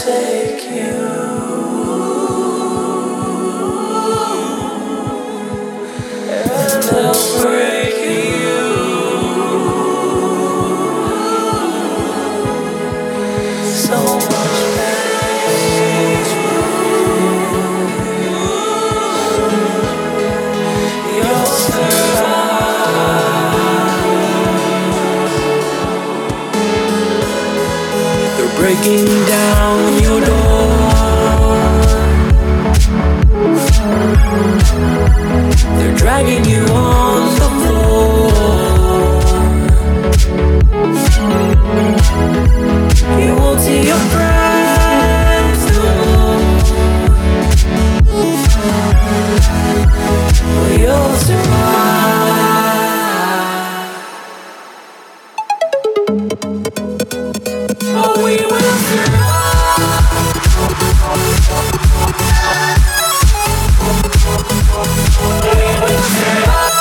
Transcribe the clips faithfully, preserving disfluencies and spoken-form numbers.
take you. And they'll break you. So much pain. You'll survive. They're breaking down your door. They're dragging you on the floor. You won't see your friends no more. You'll survive. Oh, we will survive. We will survive.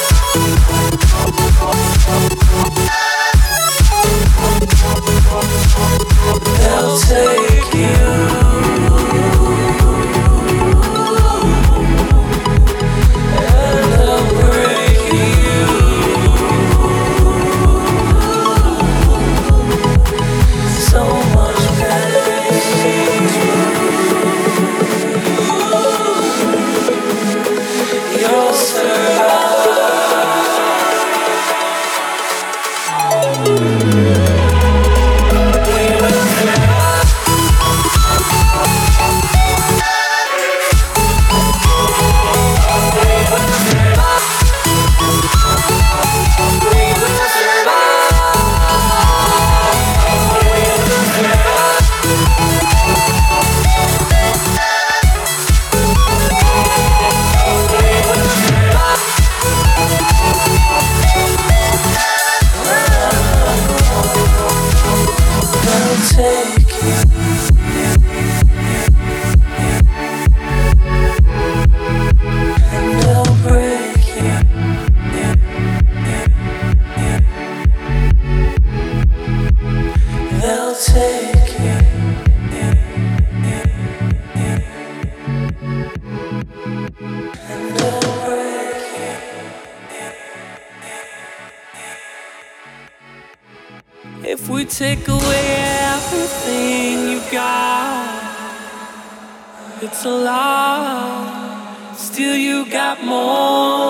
They'll take you. And they'll break you. So much pain. You'll survive. Take you. And they'll break you. They'll take you. And they'll break you. If we take away everything you got, it's a lot. Still you got more.